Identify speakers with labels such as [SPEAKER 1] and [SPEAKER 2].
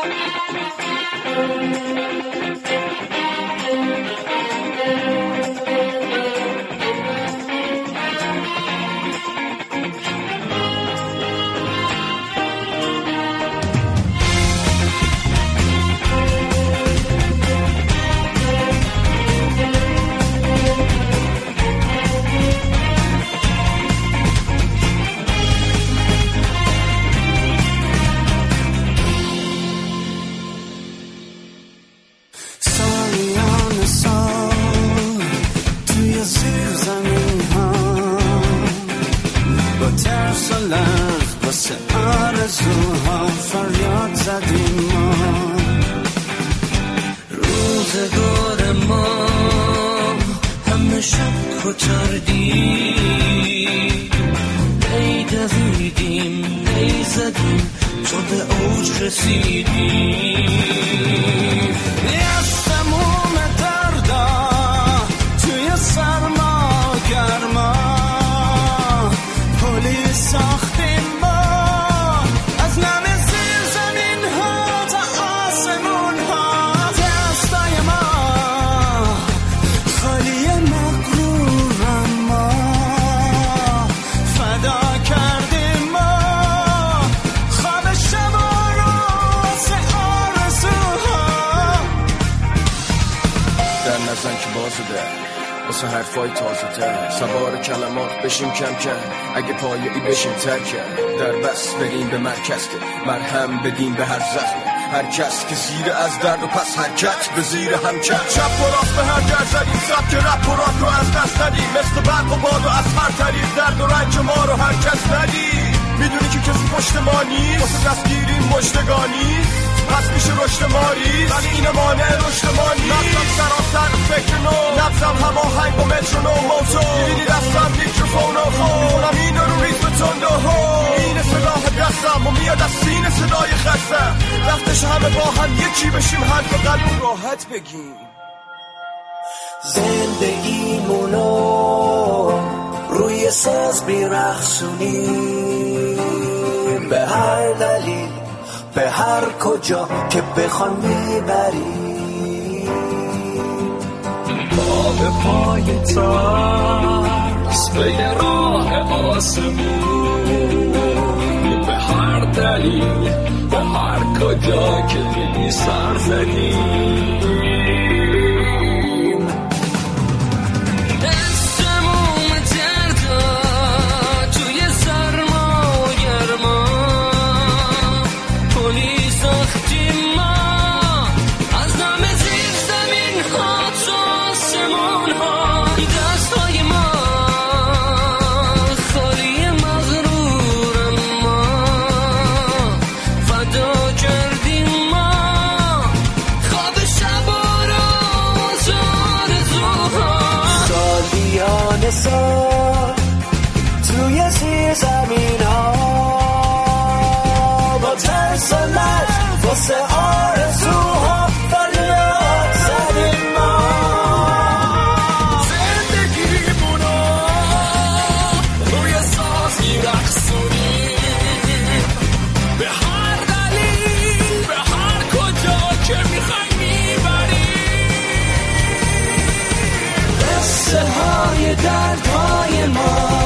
[SPEAKER 1] آرزوها فریاد زدیم ما روزگار ما همه شب کتردیم نی دویدیم نی زدیم تو به اوج رسیدیم از تموم دردا توی سرما گرما پلی ساختیم ما از نم زیر زمین ها تا آسمون ها دستای ما خالی مغرورم ما فدا کردیم ما خواب شبا رو واسه آرزوها
[SPEAKER 2] در نزن که بازه ده واسه حرفای تازه تر سوار کلمات بشیم کم کم اگه پایه‌ای بشیم ترکم در بس بریم به مرکز که مرهم بدیم به هر زخم هر کس که زیر از درد و پس حرکت به زیر هم کرد چپ و راست به هر جر زدیم سبک رپ و راک رو از دست ندیم مثل برق و باد و از هر طریق درد و رنج ما رو هر کس ندیم میدونی که کسی پشت ما نیست واسه دستگیریم مژدگانی پس میشه رشد ماری ولی این مانع رشد ما نیست نبزم سراسر فکر نو نبزم هماهنگ با مترونوم موتو میبینی دستم میکروفون و میکنم این رو ریتم تند و این سلاح دستم و میاد از سینه صدای خستم وقتش همه با هم یکی بشیم حرف قلب راحت بگیم
[SPEAKER 1] زندگیمونو روی ساز بیرخصونیم به هر دلیل به هر کجا که بخوان میبریم
[SPEAKER 3] با به پای ترس به یه راه آسمون به هر دلیل به هر کجا که بی سر زدیم
[SPEAKER 1] توی زیر زمین ها با ترس و لرز واسه آرزوها فریاد زدیم ما
[SPEAKER 3] زندگیمونو روی ساز میرقصونیم به هر دلیل به هر کجا که میخوای میبریم
[SPEAKER 1] قصه های دردهای ما